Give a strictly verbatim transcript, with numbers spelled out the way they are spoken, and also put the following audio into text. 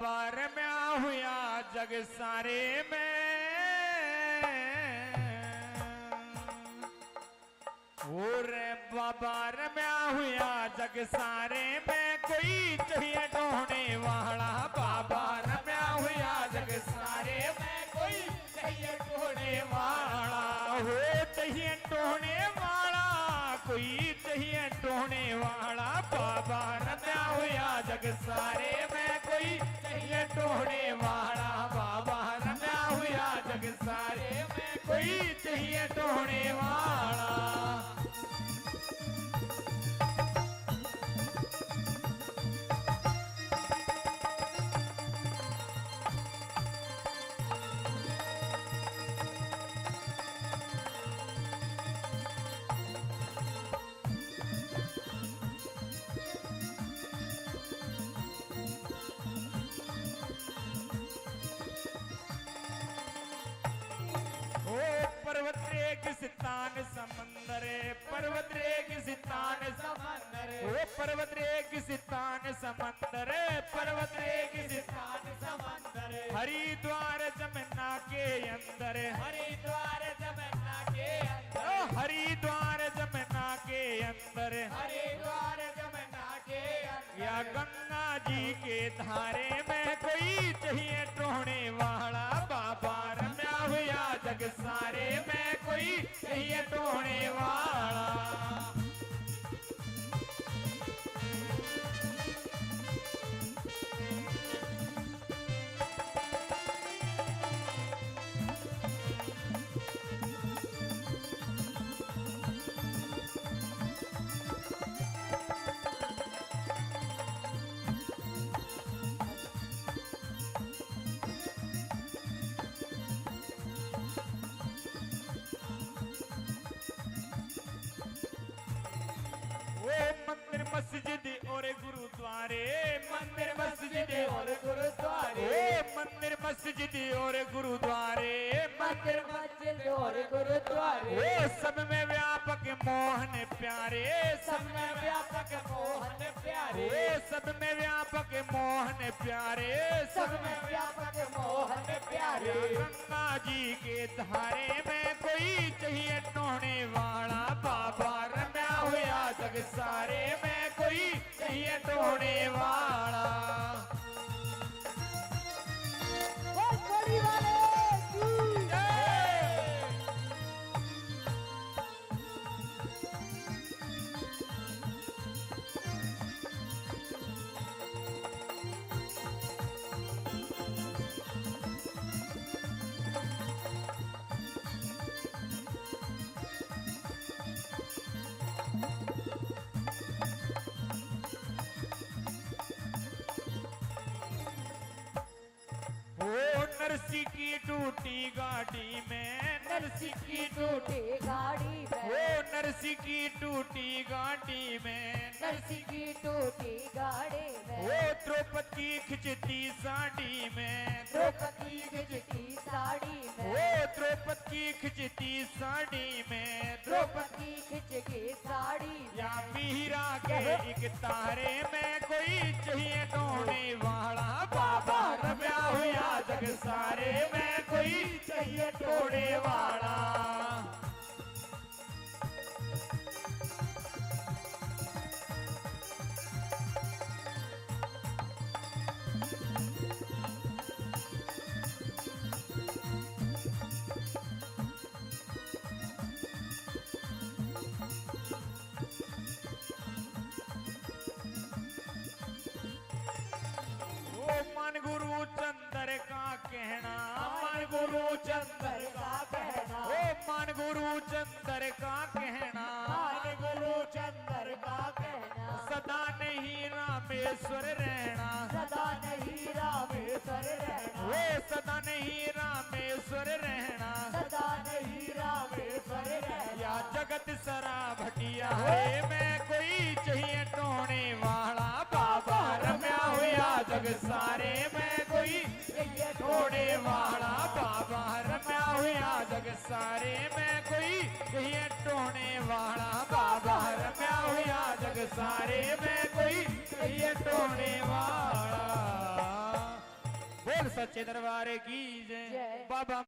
बाबा रम्या हुआ जग सारे में, और बाबा रम्या हुआ जग सारे में, कोई चाहिए ढोने वाला। बाबा रम्या हुआ जग सारे में, कोई चाहिए ढोने वाला। हो चाहिए ढोने वाला, कोई चाहिए ढोने वाला। बाबा रम्या हुआ जग सारे में, कोई चाहिए ढोने वाला। बाबा रम्या हुआ जग सारे में, कोई चाहिए ढोने वाला। पर्वत रेगिस्तान समंदर, पर्वत रेगिस्तान समंदर। ओ पर्वत रेगिस्तान समंदर, पर्वत रेगिस्तान समंदर। हरिद्वार जमुना के अंदर, हरिद्वार जमुना के अंदर। हरिद्वार जमुना के अंदर, हरिद्वार जमुना के अंदर। या गंगा जी के धारे में, कोई चाहिए टोहने वाला। बाबा रम्या हुआ जग सारे में, कोई चाहिए टोहने वाला। मंदिर मस्जिद और गुरुद्वारे, मंदिर मस्जिद और गुरुद्वारे। मंदिर मस्जिद और गुरुद्वारे, मंदिर मस्जिद और गुरुद्वारे। ओ सब में व्यापक मोहन प्यारे, सब में व्यापक मोहन प्यारे। सब में व्यापक मोहन प्यारे, सब में व्यापक मोहन प्यारे। गंगा जी के धारे में, कोई चाहिए टोहने वाला। बाबा रम्या हुआ जग सारे में, कोई चाहिए टोहने वाला। नरसी की टूटी गाड़ी में, नरसी की टूटी गाड़ी में। ओ नरसी की टूटी गाड़ी में, नरसी की टूटी गाड़ी में। ओ द्रौपदी खिंचती साड़ी में, द्रौपदी खिंचती साड़ी में। ओ द्रौपदी खिंचती साड़ी में, द्रौपदी खिंच के साड़ी में। या मीरा के एक तारे में, कोई चाहिए टोहने वाला। बाबा रम्या हुआ जग सारे में, कोई चाहिए टोहने वाला। मन गुरु चंद्र का कहना, मन गुरु चंद्र का कहना। ओ मन गुरु चंद्र का कहना, मन गुरु चंद्र का कहना। सदा नहीं रामेश्वर रहना, सदा नहीं रामेश्वर रहना। ओ सदा नहीं रामेश्वर रहना, सदा नहीं रामेश्वर रहना। या जगत सरा भटिया है मैं, कोई चाहिए टोहने वाला। बाबा रम्या हुआ जग सारे में, कोई चाहिए टोहने वाला। बाबा रम्या हुआ जग सारे में, कोई चाहिए टोहने वाला। बाबा रम्या हुआ जग सारे में, कोई चाहिए टोहने वाला। सच्चे दरबार की जय जय। बाबा